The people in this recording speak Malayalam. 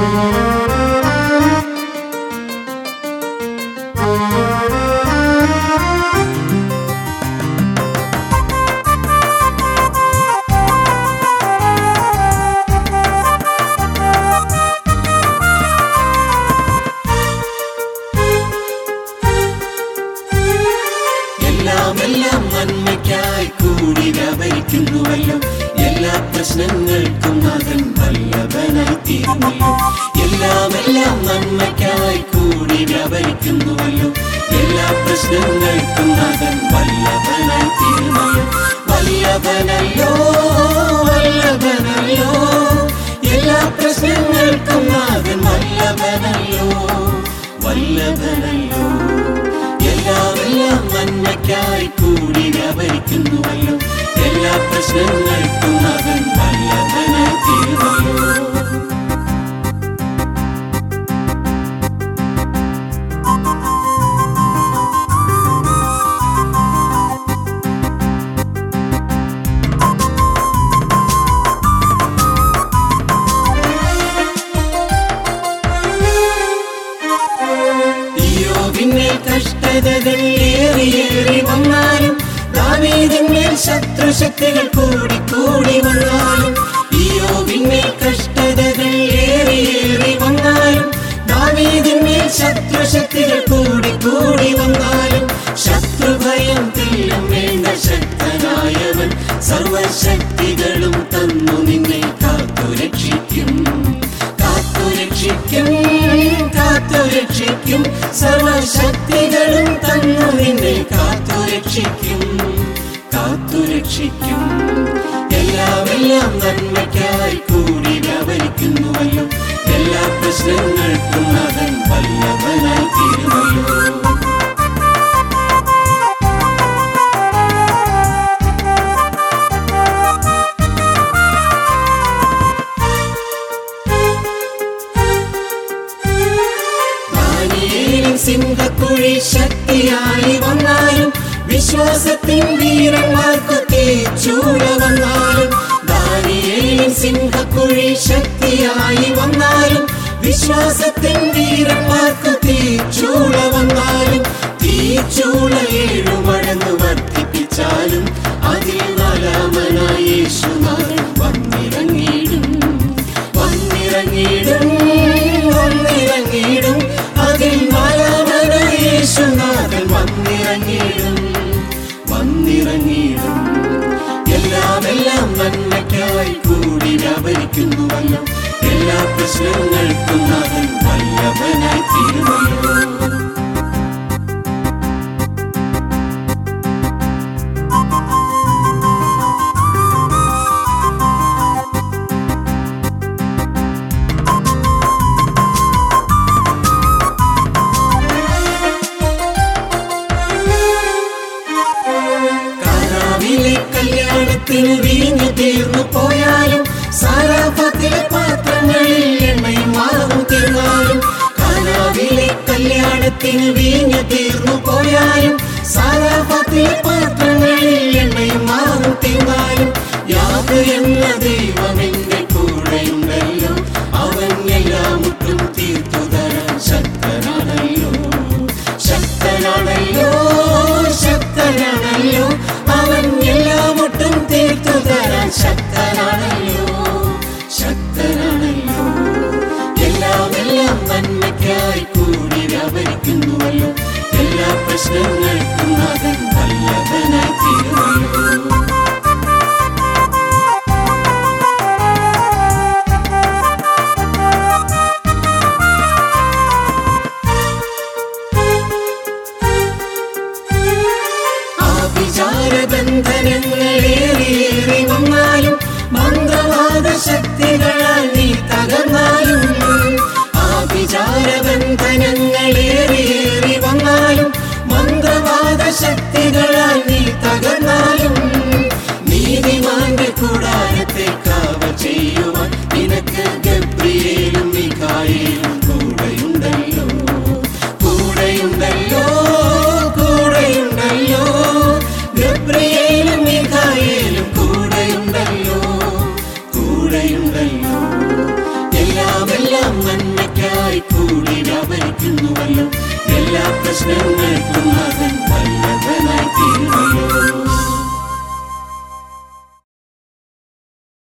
എല്ലാം നന്മയ്ക്കായി കൂടി വ്യാപരിക്കുന്നുവല്ലോ. എല്ലാ പ്രശ്നങ്ങൾക്കും നാഥൻ വല്ലഭനായി തീരുമല്ലോ. എല്ലാം നന്മയ്ക്കായി കൂടി വ്യാപരിക്കുന്നുവല്ലോ. എല്ലാ പ്രശ്നങ്ങൾക്കും നാഥൻ വല്ലഭനായി തീരുമല്ലോ. വല്ലഭനല്ലോ വല്ലഭനല്ലോ, എല്ലാ പ്രശ്നങ്ങൾക്കും നാഥൻ വല്ലഭനല്ലോ വല്ലഭനല്ലോ. എല്ലാം നന്മയ്ക്കായി കൂടി വ്യാപരിക്കുന്നുവല്ലോ. എല്ലാ പ്രശ്നങ്ങൾക്കും നാഥൻ വല്ലഭനായി തീരുമല്ലോ. യോബിന്മേൽ കഷ്ടതകൾ ഏറി വന്നാലും, ദാവീദിന്മേൽ ശത്രുശക്തികൾ കൂടി വന്നാലും, യോബിന്മേൽ കഷ്ടതകൾ ഏറി വന്നാലും, ദാവീദിന്മേൽ ശത്രുശക്തികൾ കൂടി വന്നാലും, ശത്രുഭയം തെല്ലും വേണ്ട ശക്തനായവൻ സർവശക്തികളും തന്നു നിന്നെ കാത്തുരക്ഷിക്കും കാത്തുരക്ഷിക്കും കാത്തുരക്ഷിക്കും. സർവശക്തികളും തന്നു നിന്നെ കാത്തുരക്ഷിക്കും കാത്തുരക്ഷിക്കും. എല്ലാം നന്മയ്ക്കായി കൂടി വ്യാപരിക്കുന്നുവല്ലോ. എല്ലാ പ്രശ്നങ്ങൾക്കും നാഥൻ വല്ലഭനായി തീരുമല്ലോ. സിംഹക്കുഴി ശക്തിയായി വന്നാലും, വിശ്വാസത്തിൻ വീരന്മാർക്ക് തീച്ചൂള വന്നാലും, ദാനിയേലിൻ സിംഹക്കുഴി ശക്തിയായി വന്നാലും, വിശ്വാസത്തിൻ വീരന്മാർക്ക് തീച്ചൂള വന്നാലും, തീച്ചൂള 7 മടങ്ങ് വർദ്ധിപ്പിച്ചാലും, അതിൽ 4-മനായി യേശുനാഥൻ വന്നിറങ്ങിയിടും വന്നിറങ്ങിയിടും വന്നിറങ്ങിയിടും. അതിൽ 4-മനായി യേശുനാഥൻ വന്നിറങ്ങിയിടും വന്നിറങ്ങിയിടും. എല്ലാം നന്മയ്ക്കായി കൂടി വ്യാപരിക്കുന്നുവല്ലോ. എല്ലാ പ്രശ്നങ്ങൾക്കും നാഥൻ വല്ലഭനായി തീരുമല്ലോ. കല്യാണത്തിന് വീഞ്ഞു തീർന്നു പോയാലും, സാരാഫത്തിലെ പാത്രങ്ങളിൽ എണ്ണയും മാവും തീർന്നാലും, കാനാവിലെ കല്യാണത്തിന് വീഞ്ഞു തീർന്നു പോയാലും, സാരാഫത്തിലെ പാത്രങ്ങളിൽ എണ്ണയും മാവും തീർന്നാലും, യാഗ് എന്ന ദൈവം എന്റെ കൂടെയുണ്ടല്ലോ. അവൻ എല്ലാം മുട്ടും തീർത്തു തരാൻ ശക്തനാണല്ലോ ശക്തനാണല്ലോ ശക്തനാണല്ലോ. അവൻ എല്ലാം ഒട്ടും തീർത്തു തരാൻ ശക്തനാണല്ലോ ശക്തനാണല്ലോ. എല്ലാം നന്മയ്ക്കായി കൂടി വ്യാപരിക്കുന്നുവല്ലോ. എല്ലാ പ്രശ്നങ്ങൾക്കും നാഥൻ വല്ലഭനായി തീരുമല്ലോ. ബന്ധനങ്ങളേറി വന്നാലും, മന്ത്രവാദ ശക്തികളാൽ നീ തകർന്നാലും, ആഭിചാര ബന്ധനങ്ങളേറി വന്നാലും, മന്ത്രവാദ ശക്തികളാൽ നീ തകർന്നാലും, നീതിമാന്റെ കൂടാരത്തെ കാവൽ ചെയ്യുവാൻ നിനക്ക് ഗബ്രിയേലും മീഖായേലും കൂടെയുണ്ടല്ലോ കൂടെയുണ്ടല്ലോ കൂടെയുണ്ടല്ലോ. ഗബ്രിയേലും മീഖായേലും കൂടെയുണ്ടല്ലോ കൂടെയുണ്ടല്ലോ. എല്ലാം നന്മയ്ക്കായി കൂടി വ്യാപരിക്കുന്നുവല്ലോ എല്ലാ പ്രശ്നങ്ങൾക്കും അവൻ വല്ലഭനായി തീരുമല്ലോ